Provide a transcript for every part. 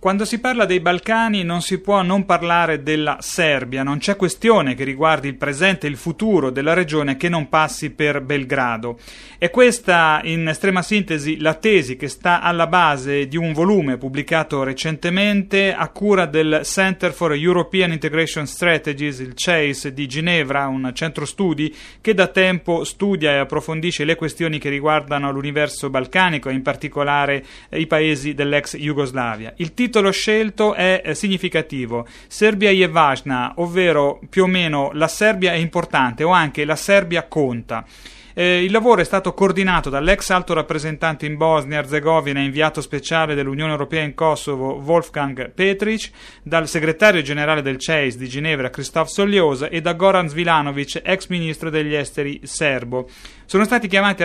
Quando si parla dei Balcani non si può non parlare della Serbia, non c'è questione che riguardi il presente e il futuro della regione che non passi per Belgrado. È questa, in estrema sintesi, la tesi che sta alla base di un volume pubblicato recentemente a cura del Center for European Integration Strategies, il CEIS di Ginevra, un centro studi che da tempo studia e approfondisce le questioni che riguardano l'universo balcanico e in particolare i paesi dell'ex Jugoslavia. Il titolo scelto è significativo: Serbia je važna, ovvero più o meno la Serbia è importante o anche la Serbia conta. Il lavoro è stato coordinato dall'ex alto rappresentante in Bosnia e Erzegovina e inviato speciale dell'Unione Europea in Kosovo Wolfgang Petric, dal segretario generale del CEIS di Ginevra Christoph Soljosa e da Goran Svilanovic, ex ministro degli esteri serbo. Sono stati chiamati a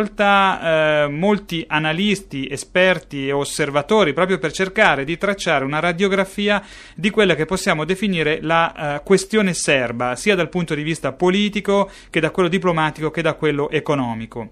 raccolta molti analisti, esperti e osservatori proprio per cercare di tracciare una radiografia di quella che possiamo definire la questione serba, sia dal punto di vista politico che da quello diplomatico che da quello economico.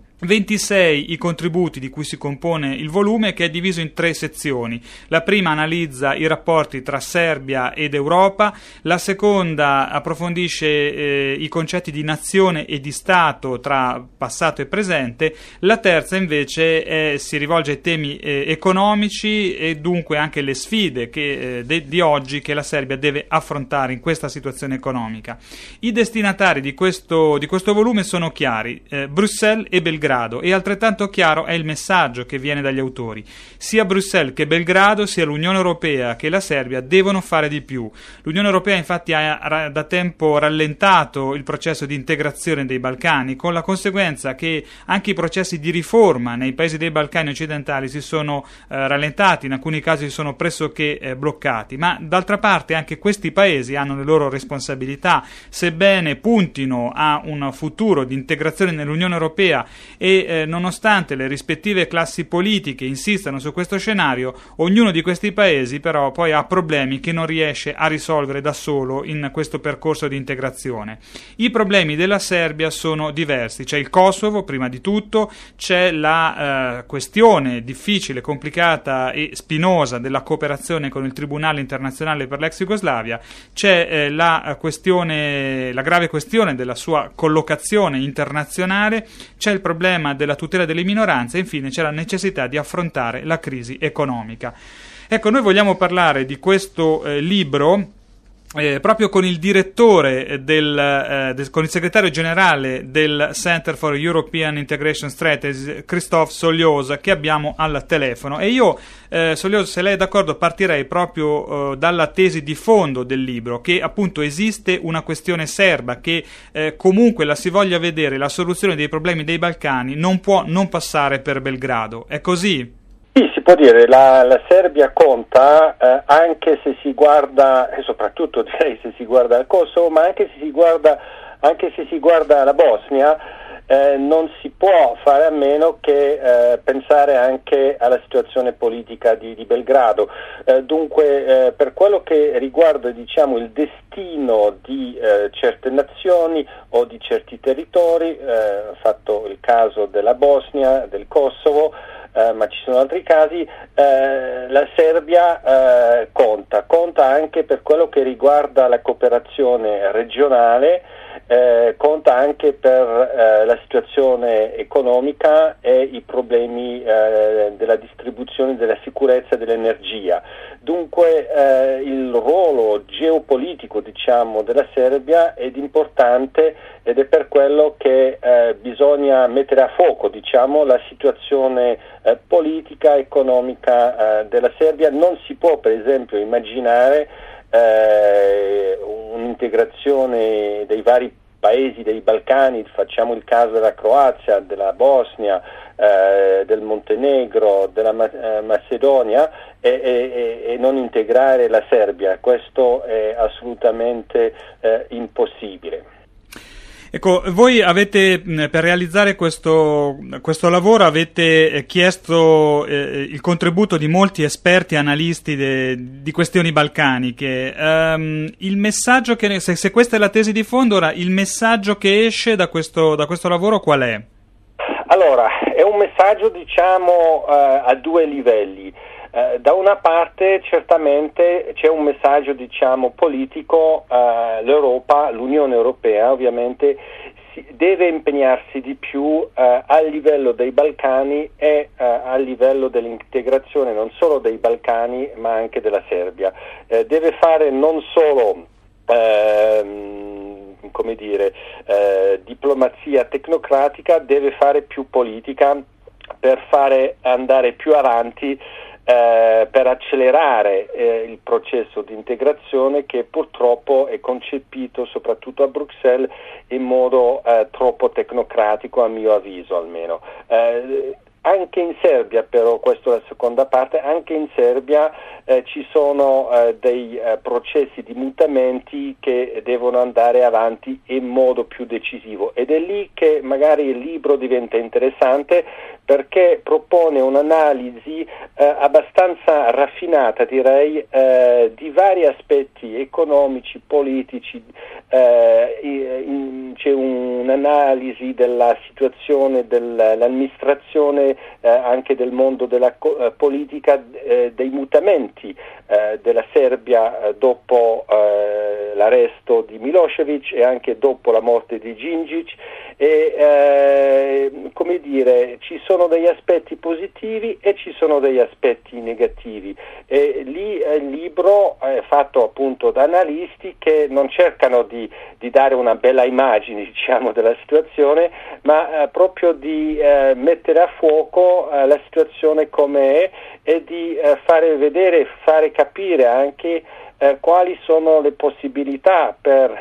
26 i contributi di cui si compone il volume, che è diviso in 3 sezioni. La prima analizza i rapporti tra Serbia ed Europa, la seconda approfondisce i concetti di nazione e di Stato tra passato e presente, la terza invece si rivolge ai temi economici e dunque anche le sfide di oggi che la Serbia deve affrontare in questa situazione economica. I destinatari di questo volume sono chiari: Bruxelles e Belgrado. E altrettanto chiaro è il messaggio che viene dagli autori. Sia Bruxelles che Belgrado, sia l'Unione Europea che la Serbia devono fare di più. L'Unione Europea infatti ha da tempo rallentato il processo di integrazione dei Balcani, con la conseguenza che anche i processi di riforma nei paesi dei Balcani occidentali si sono rallentati, in alcuni casi si sono pressoché bloccati, ma d'altra parte anche questi paesi hanno le loro responsabilità, sebbene puntino a un futuro di integrazione nell'Unione Europea e nonostante le rispettive classi politiche insistano su questo scenario, ognuno di questi paesi però poi ha problemi che non riesce a risolvere da solo in questo percorso di integrazione. I problemi della Serbia sono diversi: c'è il Kosovo prima di tutto, c'è la questione difficile, complicata e spinosa della cooperazione con il Tribunale internazionale per l'ex Jugoslavia, c'è la grave questione della sua collocazione internazionale, c'è il problema della tutela delle minoranze e infine c'è la necessità di affrontare la crisi economica. Ecco, noi vogliamo parlare di questo libro proprio con il direttore con il segretario generale del Center for European Integration Strategies, Christoph Soljosa, che abbiamo al telefono. E io, Soljosa, se lei è d'accordo, partirei proprio dalla tesi di fondo del libro, che appunto esiste una questione serba che comunque la si voglia vedere, la soluzione dei problemi dei Balcani non può non passare per Belgrado. È così? Sì, si può dire, la Serbia conta anche se si guarda, e soprattutto direi se si guarda al Kosovo, ma anche se si guarda alla Bosnia, non si può fare a meno che pensare anche alla situazione politica di Belgrado. Dunque, per quello che riguarda, diciamo, il destino di certe nazioni o di certi territori, fatto il caso della Bosnia, del Kosovo, ma ci sono altri casi, la Serbia conta anche per quello che riguarda la cooperazione regionale, conta anche per la situazione economica e i problemi della distribuzione, della sicurezza dell'energia. Dunque il ruolo geopolitico, diciamo, della Serbia è importante ed è per quello che bisogna mettere a fuoco, diciamo, la situazione politica, economica della Serbia. Non si può, per esempio, immaginare un'integrazione dei vari paesi dei Balcani, facciamo il caso della Croazia, della Bosnia, del Montenegro, della Macedonia, e non integrare la Serbia. Questo è assolutamente impossibile. Ecco, voi avete, per realizzare questo lavoro, avete chiesto il contributo di molti esperti e analisti di questioni balcaniche. Il messaggio che, se questa è la tesi di fondo, ora il messaggio che esce da questo lavoro qual è? Allora, è un messaggio, diciamo, a due livelli. Da una parte certamente c'è un messaggio, diciamo, politico, l'Unione Europea ovviamente deve impegnarsi di più a livello dei Balcani e a livello dell'integrazione non solo dei Balcani ma anche della Serbia. Deve fare non solo diplomazia tecnocratica, deve fare più politica per fare andare più avanti, per accelerare il processo di integrazione che purtroppo è concepito soprattutto a Bruxelles in modo troppo tecnocratico, a mio avviso almeno. Anche in Serbia, però, questa è la seconda parte, anche in Serbia ci sono dei processi di mutamenti che devono andare avanti in modo più decisivo, ed è lì che magari il libro diventa interessante, perché propone un'analisi abbastanza raffinata, direi, di vari aspetti economici, politici. C'è un'analisi della situazione dell'amministrazione, anche del mondo della politica, dei mutamenti della Serbia dopo l'arresto di Milošević e anche dopo la morte di Đinđić, e ci sono degli aspetti positivi e ci sono degli aspetti negativi, e lì il libro è fatto appunto da analisti che non cercano di dare una bella immagine, diciamo, della situazione, ma proprio di mettere a fuoco la situazione com'è e di fare vedere, fare capire anche quali sono le possibilità per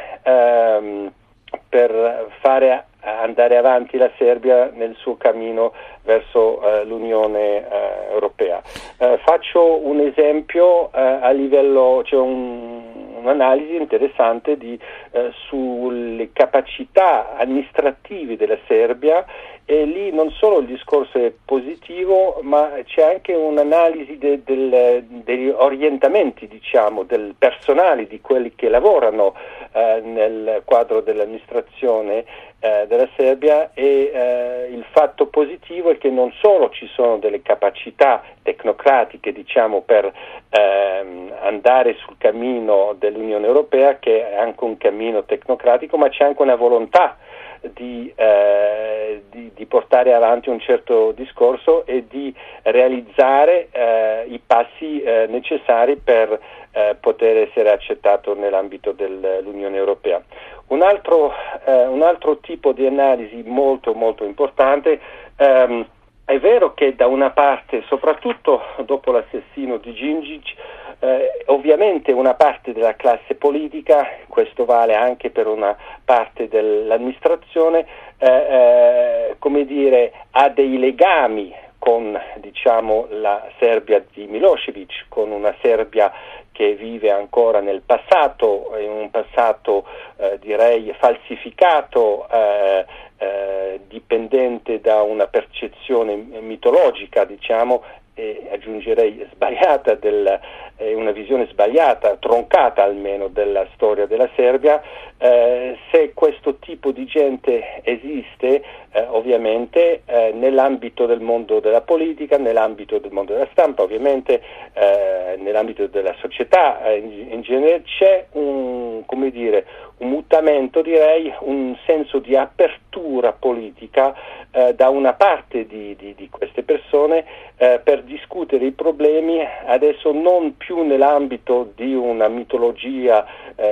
fare andare avanti la Serbia nel suo cammino verso l'Unione Europea. Faccio un esempio a livello, c'è un'analisi interessante sulle capacità amministrative della Serbia, e lì non solo il discorso è positivo, ma c'è anche un'analisi degli orientamenti, diciamo, del personale, di quelli che lavorano nel quadro dell'amministrazione della Serbia, e il fatto positivo è che non solo ci sono delle capacità tecnocratiche, diciamo, per andare sul cammino dell'Unione Europea, che è anche un cammino tecnocratico, ma c'è anche una volontà di portare avanti un certo discorso e di realizzare i passi necessari per poter essere accettato nell'ambito dell'Unione Europea. Un altro tipo di analisi molto molto importante, è vero che da una parte, soprattutto dopo l'assassinio di Đinđić, ovviamente una parte della classe politica, questo vale anche per una parte dell'amministrazione, ha dei legami con, diciamo, la Serbia di Milošević, con una Serbia che vive ancora nel passato, in un passato direi falsificato, dipendente da una percezione mitologica, diciamo, e aggiungerei sbagliata, una visione sbagliata, troncata almeno, della storia della Serbia. Se questo tipo di gente esiste, ovviamente nell'ambito del mondo della politica, nell'ambito del mondo della stampa, ovviamente nell'ambito della società in genere, c'è un mutamento, direi, un senso di apertura politica da una parte di queste persone per discutere i problemi, adesso non più nell'ambito di una mitologia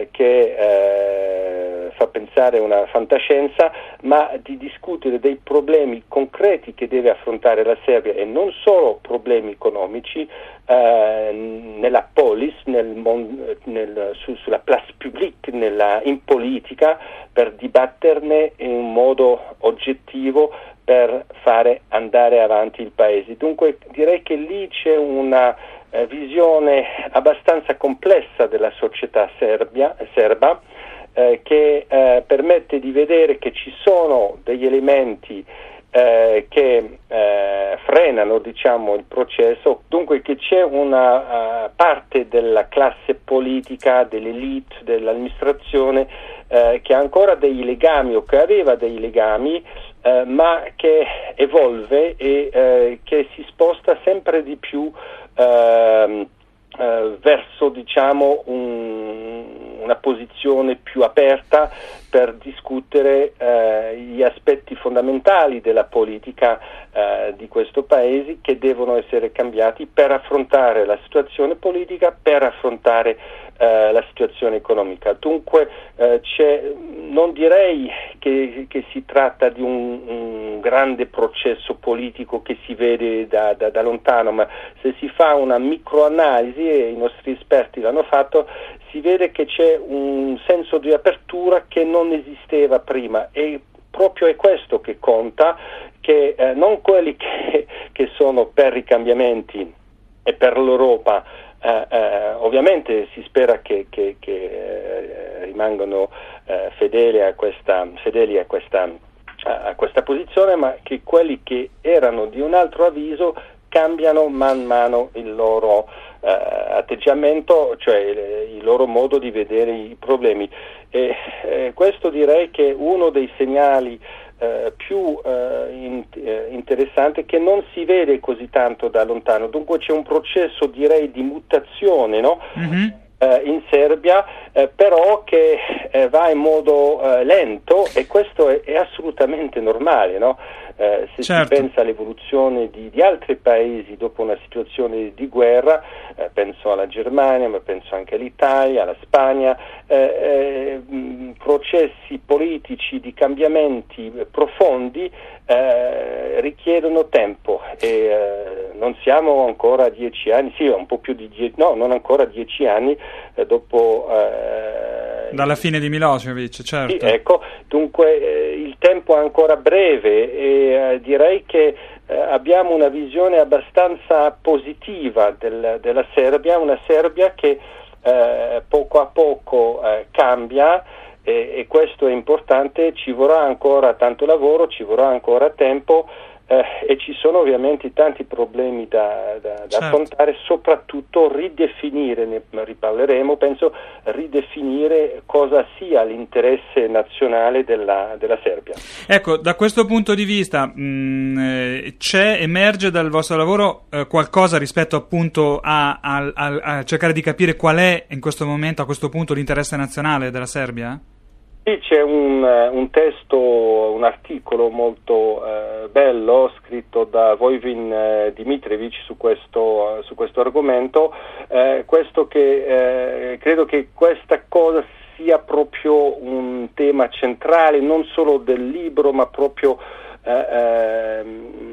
che fa pensare a una fantascienza, ma di discutere dei problemi concreti che deve affrontare la Serbia, e non solo problemi economici, nella polis, sulla place publique, in politica, per dibatterne in un modo oggettivo per fare andare avanti il paese. Dunque direi che lì c'è una visione abbastanza complessa della società serba, che permette di vedere che ci sono degli elementi che frenano, diciamo, il processo, dunque che c'è una parte della classe politica, dell'elite, dell'amministrazione che ha ancora dei legami, o che aveva dei legami, ma che evolve e che si sposta sempre di più verso, diciamo, una posizione più aperta per discutere gli aspetti fondamentali della politica di questo paese, che devono essere cambiati per affrontare la situazione politica, per affrontare la situazione economica. Dunque non direi che si tratta di un grande processo politico che si vede da lontano, ma se si fa una microanalisi, e i nostri esperti l'hanno fatto, si vede che c'è un senso di apertura che non esisteva prima, e proprio è questo che conta, che non quelli che sono per i cambiamenti e per l'Europa. Ovviamente si spera che rimangano fedeli a questa posizione, ma che quelli che erano di un altro avviso cambiano man mano il loro atteggiamento, cioè il loro modo di vedere i problemi. E questo direi che è uno dei segnali più interessante, che non si vede così tanto da lontano. Dunque c'è un processo, direi, di mutazione, no? Mm-hmm. In Serbia, però che va in modo lento, e questo è assolutamente normale, no? Se certo. Si pensa all'evoluzione di altri paesi dopo una situazione di guerra, penso alla Germania, ma penso anche all'Italia, alla Spagna, processi politici di cambiamenti profondi richiedono tempo, e non siamo ancora 10 anni, sì, un po' più di 10, no, non ancora 10 anni dopo dalla fine di Milošević, certo. Sì, ecco, dunque il tempo è ancora breve, e direi che abbiamo una visione abbastanza positiva della Serbia, una Serbia che poco a poco cambia, e questo è importante. Ci vorrà ancora tanto lavoro, ci vorrà ancora tempo, e ci sono ovviamente tanti problemi da certo. affrontare, soprattutto ridefinire, ne riparleremo, penso, ridefinire cosa sia l'interesse nazionale della Serbia. Ecco, da questo punto di vista emerge dal vostro lavoro qualcosa rispetto appunto a cercare di capire qual è in questo momento, a questo punto, l'interesse nazionale della Serbia? Sì, c'è un testo, un articolo molto bello scritto da Vojin Dimitrijević su questo argomento, questo che credo che questa cosa sia proprio un tema centrale, non solo del libro, ma proprio è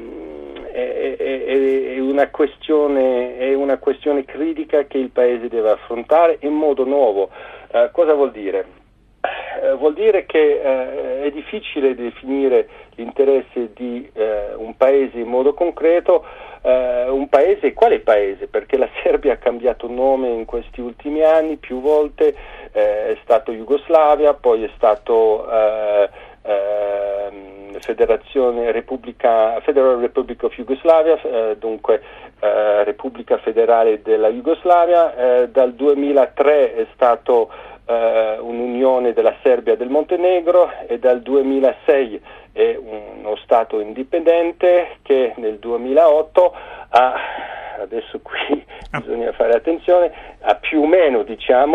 una questione critica che il Paese deve affrontare in modo nuovo. Cosa vuol dire? Vuol dire che è difficile definire l'interesse di un paese in modo concreto. Un paese, quale paese? Perché la Serbia ha cambiato nome in questi ultimi anni più volte, è stato Jugoslavia, poi è stato Federal Republic of Yugoslavia, dunque Repubblica Federale della Jugoslavia. Dal 2003 è stato un'unione della Serbia e del Montenegro, e dal 2006 è uno Stato indipendente che nel 2008 ha, adesso qui bisogna fare attenzione, ha più o meno, diciamo,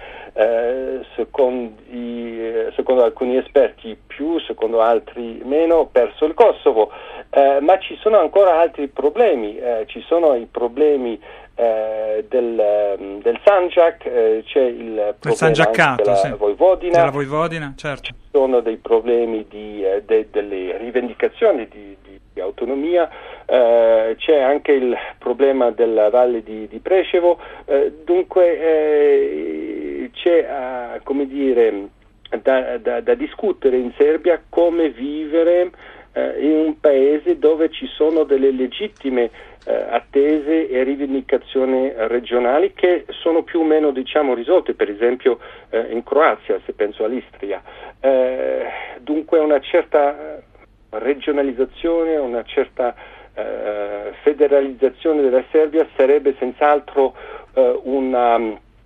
secondo alcuni esperti più, secondo altri meno, perso il Kosovo, ma ci sono ancora altri problemi, ci sono i problemi del Sandžak, c'è il problema della Vojvodina. Della Vojvodina, certo. Ci sono dei problemi delle rivendicazioni di autonomia, c'è anche il problema della valle di Preševo, dunque c'è come dire da discutere in Serbia come vivere in un paese dove ci sono delle legittime attese e rivendicazioni regionali che sono più o meno, diciamo, risolte, per esempio in Croazia, se penso all'Istria. Dunque una certa regionalizzazione, una certa federalizzazione della Serbia sarebbe senz'altro una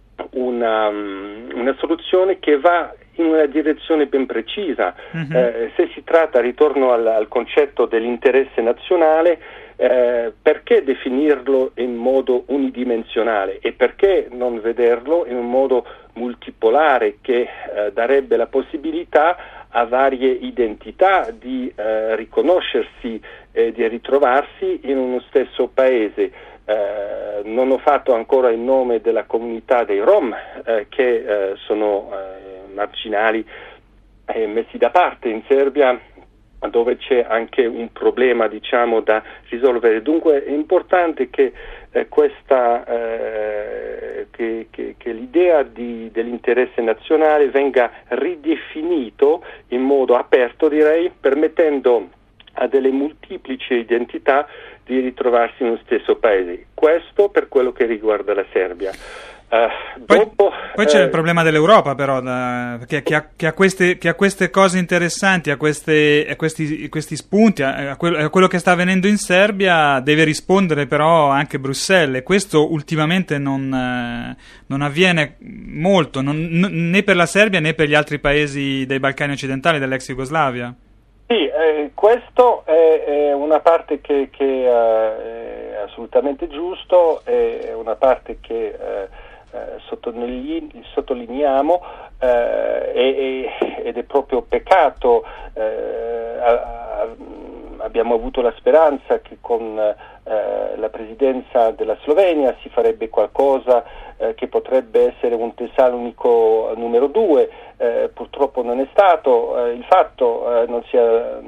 soluzione che va in una direzione ben precisa. Se si tratta, ritorno al concetto dell'interesse nazionale, perché definirlo in modo unidimensionale e perché non vederlo in un modo multipolare che darebbe la possibilità a varie identità di riconoscersi e di ritrovarsi in uno stesso paese. Non ho fatto ancora il nome della comunità dei Rom che sono marginali e messi da parte in Serbia, dove c'è anche un problema da risolvere. Dunque è importante che che l'idea dell'interesse nazionale venga ridefinito in modo aperto, direi, permettendo a delle molteplici identità di ritrovarsi in uno stesso paese. Questo per quello che riguarda la Serbia. Poi c'è il problema dell'Europa, però, che ha queste cose interessanti, a questi spunti, a quello che sta avvenendo in Serbia, deve rispondere però anche Bruxelles, e questo ultimamente non avviene molto, né per la Serbia né per gli altri paesi dei Balcani occidentali, dell'ex Jugoslavia. Sì, questo è una parte che è assolutamente giusto, è una parte che sottolineiamo ed è proprio peccato. Abbiamo avuto la speranza che con la presidenza della Slovenia si farebbe qualcosa che potrebbe essere un Tessalonico numero 2, purtroppo non è stato. Il fatto non si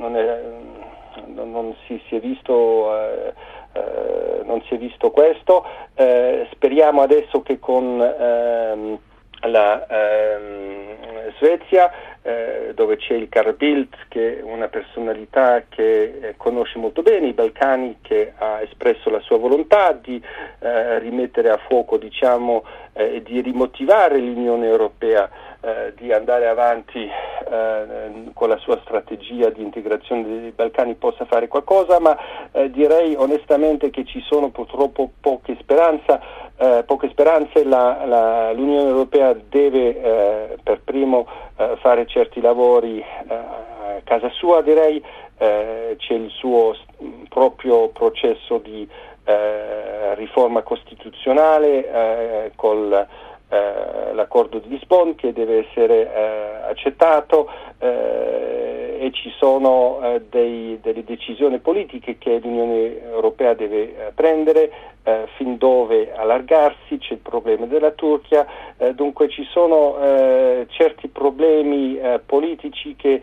è visto non si è visto questo. Speriamo adesso che con la Svezia, dove c'è il Carl Bildt, che è una personalità che conosce molto bene i Balcani, che ha espresso la sua volontà di rimettere a fuoco, e di rimotivare l'Unione Europea, di andare avanti con la sua strategia di integrazione dei Balcani, possa fare qualcosa, ma direi onestamente che ci sono purtroppo poche speranze. L'Unione Europea deve per primo fare certi lavori a casa sua, direi. C'è il suo proprio processo di riforma costituzionale con l'accordo di Lisbona, che deve essere accettato, e ci sono delle decisioni politiche che l'Unione Europea deve prendere, fin dove allargarsi. C'è il problema della Turchia, dunque ci sono certi problemi politici che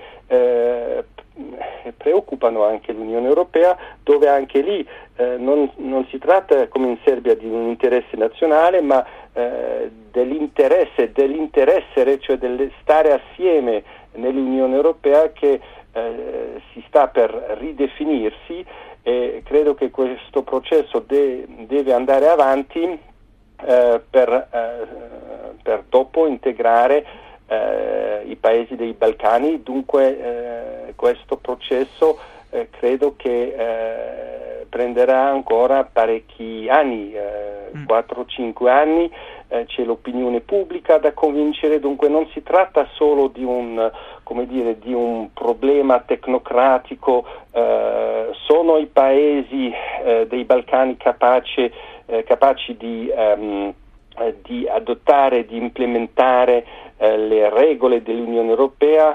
preoccupano anche l'Unione Europea, dove anche lì non si tratta, come in Serbia, di un interesse nazionale, ma dell'interesse, cioè del stare assieme nell'Unione Europea, che si sta per ridefinirsi, e credo che questo processo deve andare avanti per dopo integrare i paesi dei Balcani. Dunque questo processo credo che prenderà ancora parecchi anni, 4-5 anni. C'è l'opinione pubblica da convincere, dunque non si tratta solo di un problema tecnocratico. Sono i paesi dei Balcani capaci di adottare, di implementare le regole dell'Unione Europea.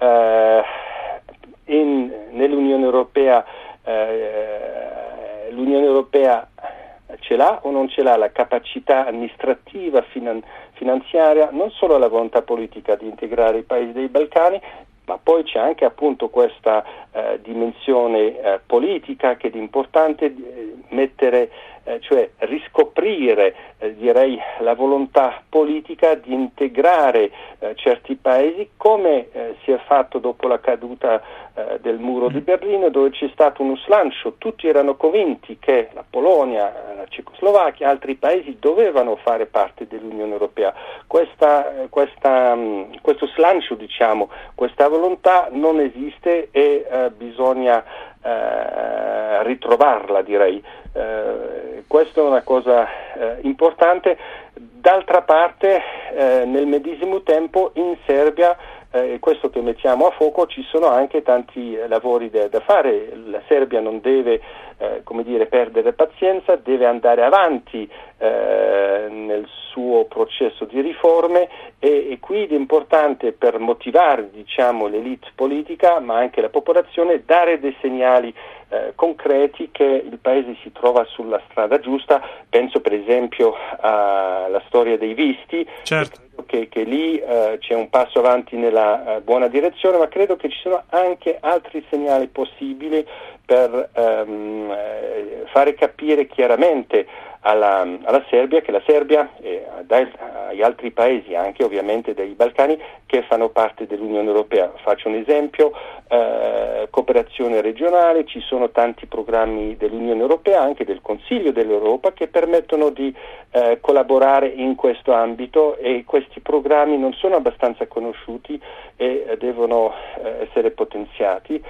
Nell'Unione Europea l'Unione Europea ce l'ha o non ce l'ha la capacità amministrativa, finanziaria, non solo la volontà politica di integrare i paesi dei Balcani, ma poi c'è anche appunto questa dimensione politica, che è importante mettere, cioè riscoprire direi la volontà politica di integrare certi paesi, come si è fatto dopo la caduta del muro di Berlino, dove c'è stato uno slancio. Tutti erano convinti che la Polonia, la Cecoslovacchia, altri paesi dovevano fare parte dell'Unione Europea. Questo slancio, questa volontà non esiste, e bisogna ritrovarla, direi. Questa è una cosa importante. D'altra parte, nel medesimo tempo in Serbia questo che mettiamo a fuoco, ci sono anche tanti lavori da fare. La Serbia non deve perdere pazienza, deve andare avanti nel suo processo di riforme e qui è importante, per motivare l'elite politica ma anche la popolazione, dare dei segnali concreti che il paese si trova sulla strada giusta. Penso per esempio alla storia dei visti. Certo. Credo che lì c'è un passo avanti nella buona direzione, ma credo che ci sono anche altri segnali possibili per fare capire chiaramente alla Serbia che la Serbia e agli altri paesi, anche ovviamente dei Balcani, che fanno parte dell'Unione Europea. Faccio un esempio: cooperazione regionale, ci sono tanti programmi dell'Unione Europea, anche del Consiglio dell'Europa, che permettono di collaborare in questo ambito, e questi programmi non sono abbastanza conosciuti e devono essere potenziati.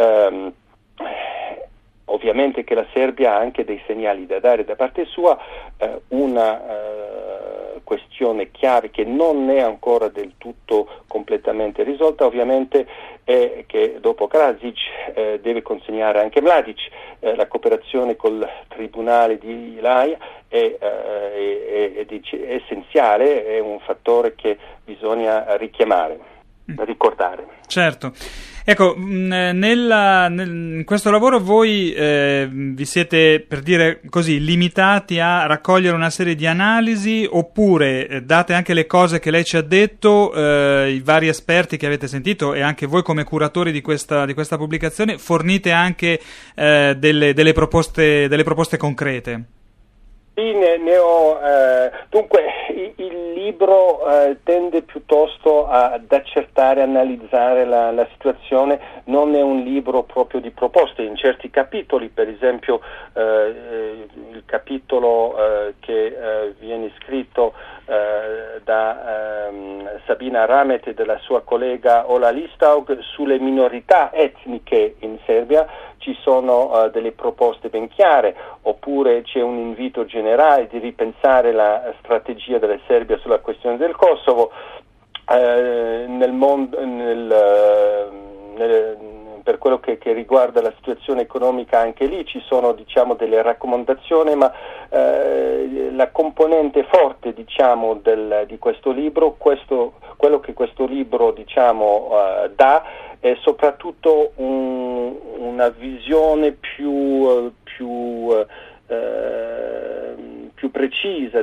Ovviamente che la Serbia ha anche dei segnali da dare da parte sua. Una questione chiave che non è ancora del tutto completamente risolta ovviamente è che dopo Karadzic deve consegnare anche Mladic. La cooperazione col Tribunale di L'Aia è essenziale, è un fattore che bisogna richiamare, ricordare. Certo. Ecco, in questo lavoro voi vi siete, per dire così, limitati a raccogliere una serie di analisi, oppure date anche le cose che lei ci ha detto, i vari esperti che avete sentito, e anche voi come curatori di questa pubblicazione fornite anche delle proposte concrete? Sì, ne ho. Dunque, il libro tende piuttosto ad accertare, analizzare la situazione. Non è un libro proprio di proposte. In certi capitoli, per esempio il capitolo che viene scritto da Sabina Ramet e della sua collega Ola Listaug sulle minorità etniche in Serbia, ci sono delle proposte ben chiare, oppure c'è un invito generale di ripensare la strategia della Serbia sulla questione del Kosovo. Per quello che riguarda la situazione economica, anche lì ci sono delle raccomandazioni, ma la componente forte di questo libro, quello che questo libro dà, è soprattutto una visione più precisa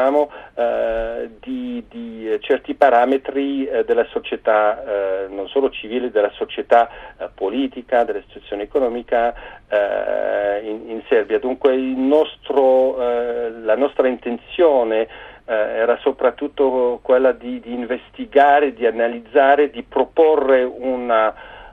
di certi parametri della società, non solo civile, della società politica, della situazione economica in Serbia. Dunque la nostra intenzione era soprattutto quella di investigare, di analizzare, di proporre una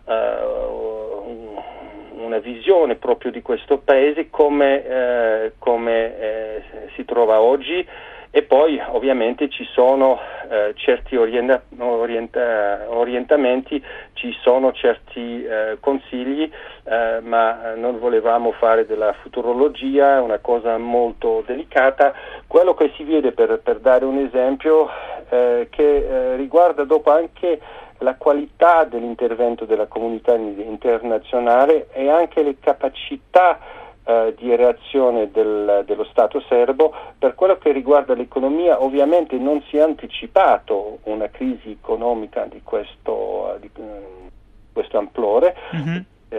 visione proprio di questo paese come si trova oggi, e poi ovviamente ci sono certi orientamenti, ci sono certi consigli, ma non volevamo fare della futurologia, una cosa molto delicata. Quello che si vede, per dare un esempio, che riguarda dopo anche la qualità dell'intervento della comunità internazionale e anche le capacità di reazione dello Stato serbo. Per quello che riguarda l'economia, ovviamente non si è anticipato una crisi economica di questo amplore. Mm-hmm.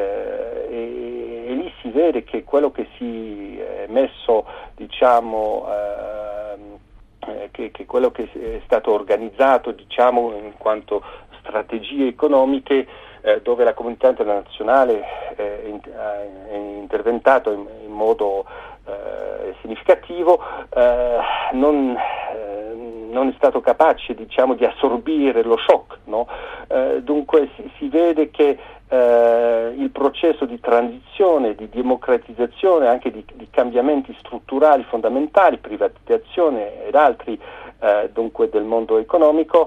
E lì si vede che quello che si è messo, che quello che è stato organizzato, in quanto strategie economiche, dove la comunità internazionale è interventato in modo significativo, non è stato capace di assorbire lo shock, no? Dunque si vede che il processo di transizione, di democratizzazione, anche di cambiamenti strutturali fondamentali, privatizzazione ed altri dunque del mondo economico,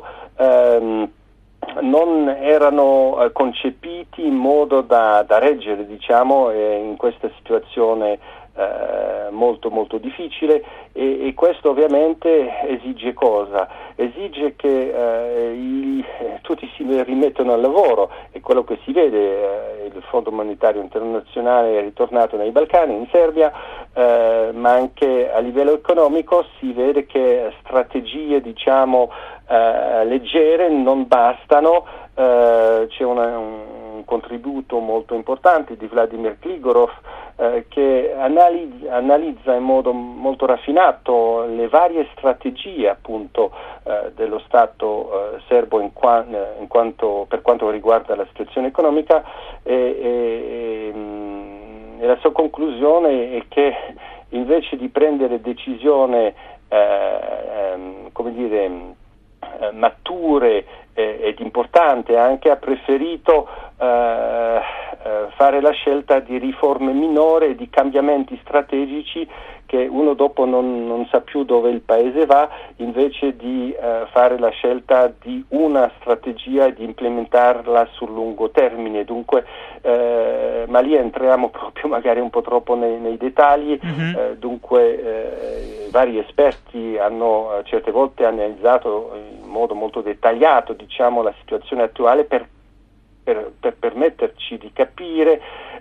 non erano concepiti in modo da reggere in questa situazione molto molto difficile, e questo ovviamente esige cosa? Esige che tutti si rimettono al lavoro, e quello che si vede, il Fondo Monetario Internazionale è ritornato nei Balcani, in Serbia, ma anche a livello economico si vede che strategie leggere non bastano. C'è un contributo molto importante di Vladimir Gligorov, che analizza in modo molto raffinato le varie strategie appunto dello Stato serbo per quanto riguarda la situazione economica, e la sua conclusione è che invece di prendere decisioni mature ed importanti, anche ha preferito fare la scelta di riforme minori e di cambiamenti strategici che uno dopo non sa più dove il paese va, invece di fare la scelta di una strategia e di implementarla sul lungo termine. Dunque, ma lì entriamo proprio magari un po' troppo nei dettagli. Dunque vari esperti hanno certe volte analizzato in modo molto dettagliato la situazione attuale per permetterci di capire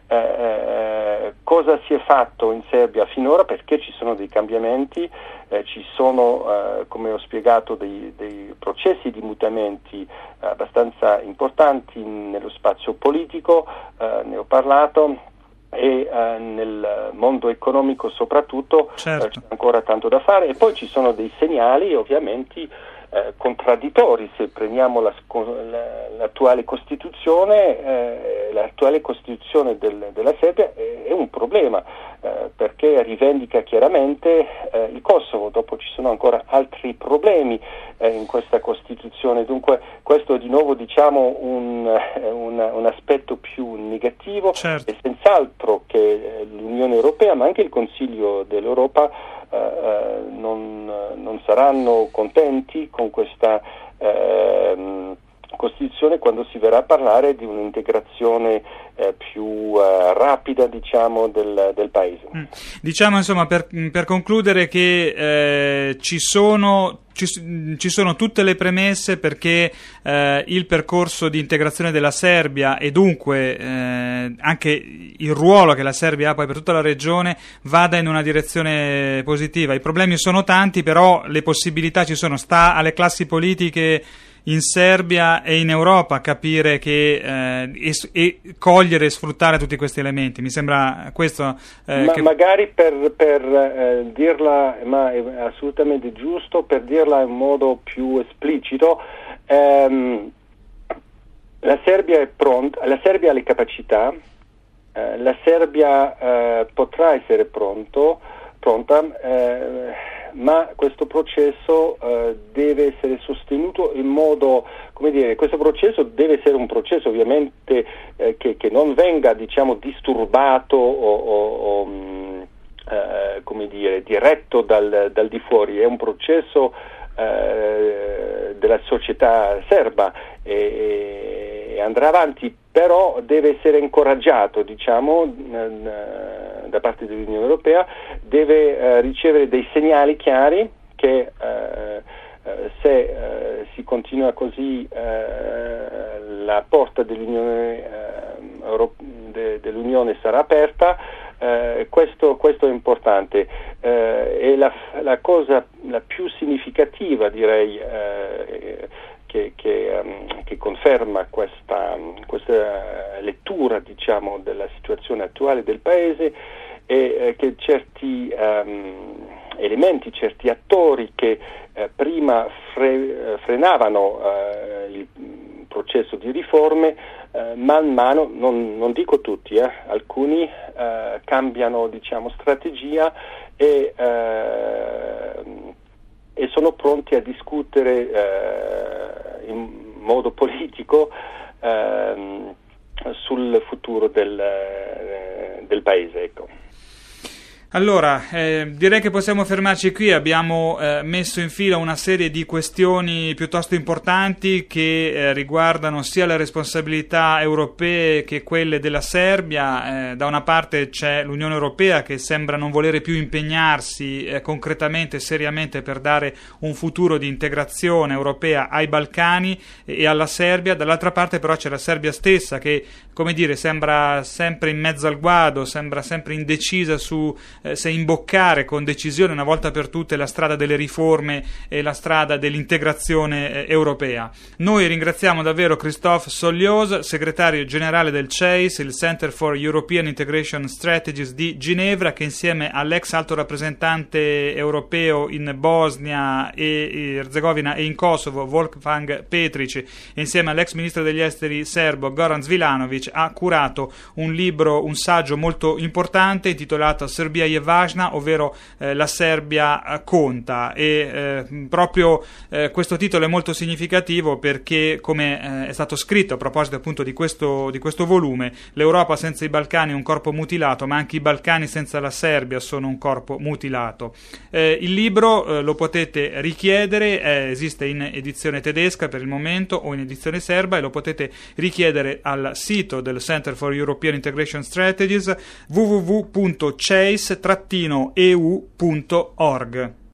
cosa si è fatto in Serbia finora, perché ci sono dei cambiamenti, ci sono, come ho spiegato, dei processi di mutamenti abbastanza importanti nello spazio politico, ne ho parlato, e nel mondo economico soprattutto. Certo. C'è ancora tanto da fare, e poi ci sono dei segnali ovviamente contraddittori. Se prendiamo l'attuale Costituzione, l'attuale Costituzione della Serbia è un problema, perché rivendica chiaramente il Kosovo. Dopo ci sono ancora altri problemi in questa Costituzione. Dunque questo è di nuovo un aspetto più negativo. Certo. E senz'altro che l'Unione Europea, ma anche il Consiglio dell'Europa, non saranno contenti con questa Costituzione quando si verrà a parlare di un'integrazione più rapida, del paese. Diciamo insomma per concludere che ci sono tutte le premesse perché il percorso di integrazione della Serbia, e dunque anche il ruolo che la Serbia ha poi per tutta la regione, vada in una direzione positiva. I problemi sono tanti, però le possibilità ci sono. Sta alle classi politiche in Serbia e in Europa capire che e cogliere e sfruttare tutti questi elementi. Mi sembra questo magari per dirla, ma è assolutamente giusto, per dirla in modo più esplicito, la Serbia è pronta, la Serbia ha le capacità, la Serbia potrà essere pronta, ma questo processo deve essere sostenuto in modo, questo processo deve essere un processo ovviamente che non venga disturbato o diretto dal di fuori. È un processo della società serba e andrà avanti, però deve essere incoraggiato da parte dell'Unione Europea, deve ricevere dei segnali chiari che se si continua così la porta dell'Unione sarà aperta. Questo è importante, e la cosa la più significativa, direi, che conferma questa lettura della situazione attuale del paese è che certi elementi, certi attori che prima frenavano il processo di riforme, man mano, non dico tutti, alcuni cambiano strategia e sono pronti a discutere in modo politico sul futuro del paese. Ecco. Allora, direi che possiamo fermarci qui. Abbiamo messo in fila una serie di questioni piuttosto importanti che riguardano sia le responsabilità europee che quelle della Serbia. Da una parte c'è l'Unione Europea che sembra non volere più impegnarsi concretamente e seriamente per dare un futuro di integrazione europea ai Balcani e alla Serbia. Dall'altra parte però c'è la Serbia stessa che, come dire, sembra sempre in mezzo al guado, sembra sempre indecisa su se imboccare con decisione una volta per tutte la strada delle riforme e la strada dell'integrazione europea. Noi ringraziamo davvero Christophe Solioz, segretario generale del CEIS, il Center for European Integration Strategies di Ginevra, che insieme all'ex alto rappresentante europeo in Bosnia e Erzegovina e in Kosovo, Wolfgang Petric, e insieme all'ex ministro degli esteri serbo Goran Svilanovic, ha curato un saggio molto importante intitolato Serbia je važna, ovvero la Serbia conta, e proprio questo titolo è molto significativo perché, come è stato scritto a proposito appunto di questo volume, l'Europa senza i Balcani è un corpo mutilato, ma anche i Balcani senza la Serbia sono un corpo mutilato. Il libro lo potete richiedere, esiste in edizione tedesca per il momento o in edizione serba, e lo potete richiedere al sito del Center for European Integration Strategies www.ceis-eu.org.